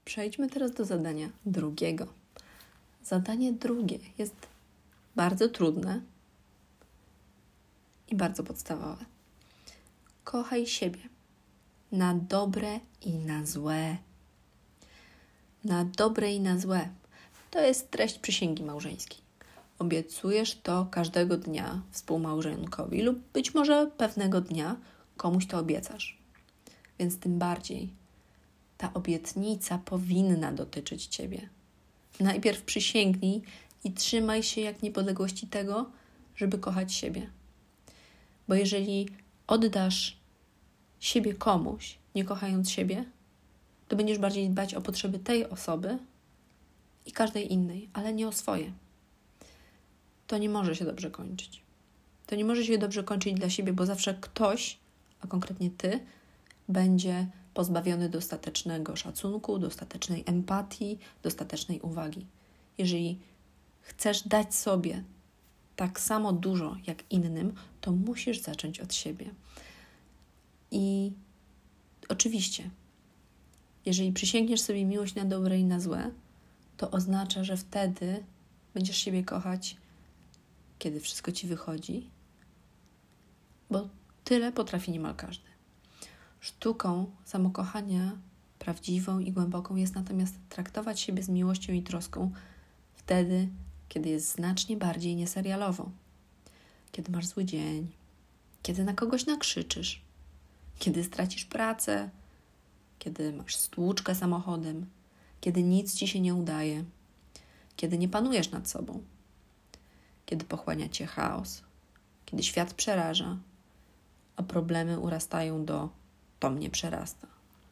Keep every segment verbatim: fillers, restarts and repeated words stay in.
Przejdźmy teraz do zadania drugiego. Zadanie drugie jest bardzo trudne i bardzo podstawowe. Kochaj siebie na dobre i na złe. Na dobre i na złe. To jest treść przysięgi małżeńskiej. Obiecujesz to każdego dnia współmałżonkowi lub być może pewnego dnia komuś to obiecasz. Więc tym bardziej ta obietnica powinna dotyczyć Ciebie. Najpierw przysięgnij i trzymaj się jak niepodległości tego, żeby kochać siebie. Bo jeżeli oddasz siebie komuś, nie kochając siebie, to będziesz bardziej dbać o potrzeby tej osoby i każdej innej, ale nie o swoje. To nie może się dobrze kończyć. To nie może się dobrze kończyć dla siebie, bo zawsze ktoś, a konkretnie Ty, będzie pozbawiony dostatecznego szacunku, dostatecznej empatii, dostatecznej uwagi. Jeżeli chcesz dać sobie tak samo dużo jak innym, to musisz zacząć od siebie. I oczywiście, jeżeli przysięgniesz sobie miłość na dobre i na złe, to oznacza, że wtedy będziesz siebie kochać, kiedy wszystko Ci wychodzi, bo tyle potrafi niemal każdy. Sztuką samokochania prawdziwą i głęboką jest natomiast traktować siebie z miłością i troską wtedy, kiedy jest znacznie bardziej nieserialowo. Kiedy masz zły dzień, kiedy na kogoś nakrzyczysz, kiedy stracisz pracę, kiedy masz stłuczkę samochodem, kiedy nic Ci się nie udaje, kiedy nie panujesz nad sobą, kiedy pochłania Cię chaos, kiedy świat przeraża, a problemy urastają do to mnie przerasta.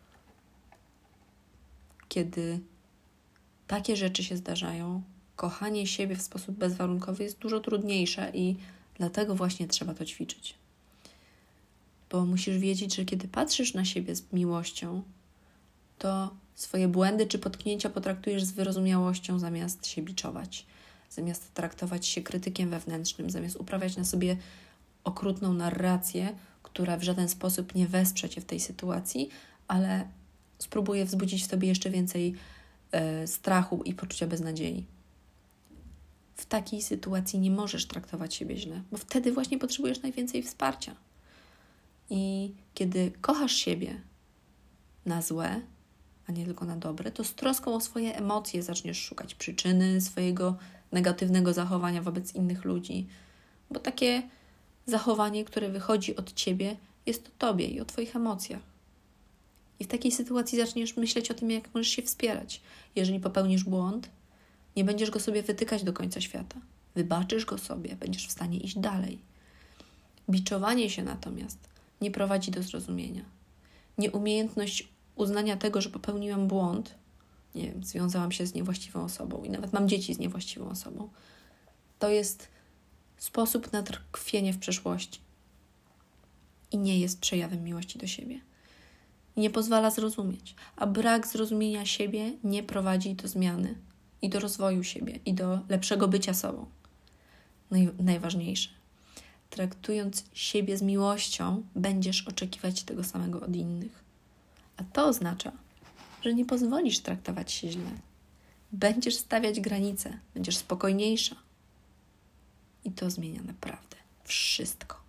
Kiedy takie rzeczy się zdarzają, kochanie siebie w sposób bezwarunkowy jest dużo trudniejsze i dlatego właśnie trzeba to ćwiczyć. Bo musisz wiedzieć, że kiedy patrzysz na siebie z miłością, to swoje błędy czy potknięcia potraktujesz z wyrozumiałością zamiast się biczować, zamiast traktować się krytykiem wewnętrznym, zamiast uprawiać na sobie okrutną narrację, która w żaden sposób nie wesprze Cię w tej sytuacji, ale spróbuje wzbudzić w Tobie jeszcze więcej e, strachu i poczucia beznadziei. W takiej sytuacji nie możesz traktować siebie źle, bo wtedy właśnie potrzebujesz najwięcej wsparcia. I kiedy kochasz siebie na złe, a nie tylko na dobre, to z troską o swoje emocje zaczniesz szukać przyczyny swojego negatywnego zachowania wobec innych ludzi, bo takie zachowanie, które wychodzi od Ciebie, jest o Tobie i o Twoich emocjach. I w takiej sytuacji zaczniesz myśleć o tym, jak możesz się wspierać. Jeżeli popełnisz błąd, nie będziesz go sobie wytykać do końca świata. Wybaczysz go sobie, będziesz w stanie iść dalej. Biczowanie się natomiast nie prowadzi do zrozumienia. Nieumiejętność uznania tego, że popełniłam błąd, nie wiem, związałam się z niewłaściwą osobą i nawet mam dzieci z niewłaściwą osobą, to jest sposób na tkwienie w przeszłości i nie jest przejawem miłości do siebie. I nie pozwala zrozumieć, a brak zrozumienia siebie nie prowadzi do zmiany i do rozwoju siebie i do lepszego bycia sobą. Naj- najważniejsze. Traktując siebie z miłością, będziesz oczekiwać tego samego od innych. A to oznacza, że nie pozwolisz traktować się źle. Będziesz stawiać granice, będziesz spokojniejsza. I to zmienia naprawdę wszystko.